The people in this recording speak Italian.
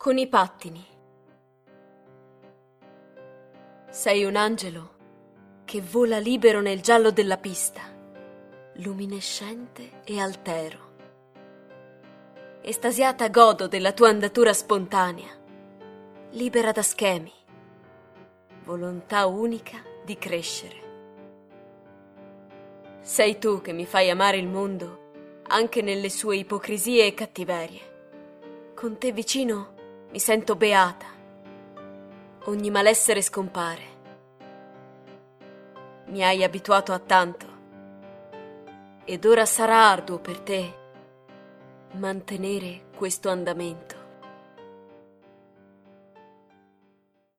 con i pattini. Sei un angelo che vola libero nel giallo della pista, luminescente e altero. Estasiata godo della tua andatura spontanea, libera da schemi, volontà unica di crescere. Sei tu che mi fai amare il mondo anche nelle sue ipocrisie e cattiverie. Con te vicino mi sento beata. Ogni malessere scompare. Mi hai abituato a tanto ed ora sarà arduo per te mantenere questo andamento.